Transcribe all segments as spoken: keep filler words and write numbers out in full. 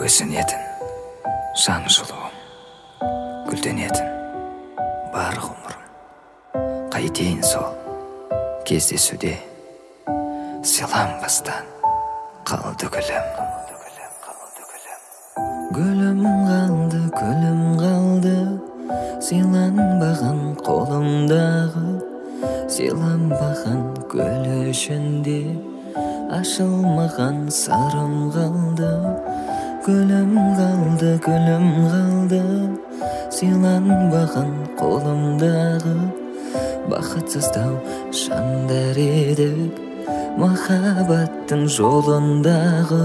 өсінетін жан жылуым, гүлденетін бар ғұмырым. Қайтейін сол кездесуде, сыйланбастан қалды гүлім. Гүлім қалды, гүлім қалды, сыйланбаған қолымдағы. Сыйланбаған гүл ішінде ашылмаған сырым қалды. Гүлім қалды, гүлім қалды, сыйланбаған қолымдағы. Бақытсыздау жандар едік махаббаттың жолындағы.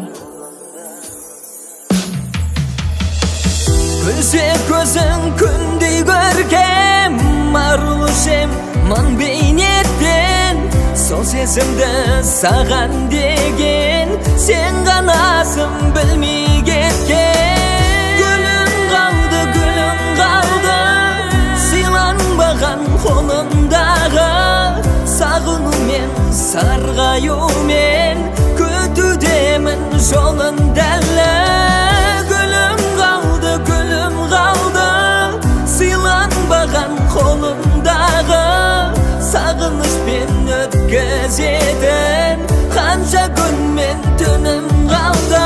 Күлсе көзің күндей көркем, арулы жем мың бейнеттен. Сол сезімді саған деген сен ғанасың білмей кеткен. Гүлім қалды, гүлім қалды, сыйланбаған қолымдағы. Сағынумен, сарғаюмен күтудемін жолын дәлі. Гүлім қалды, гүлім қалды, сыйланбаған қолымдағы. Сағынышпен өткізетін қанша күн мен түнім қалды.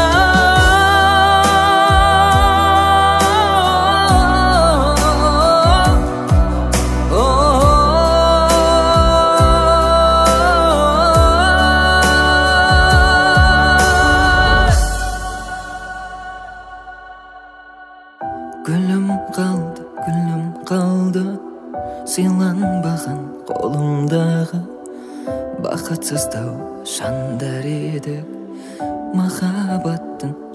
Гүлім қалды, гүлім қалды, сыйланбаған қолымдағы. Бақытсыздау жандар едік махаббаттың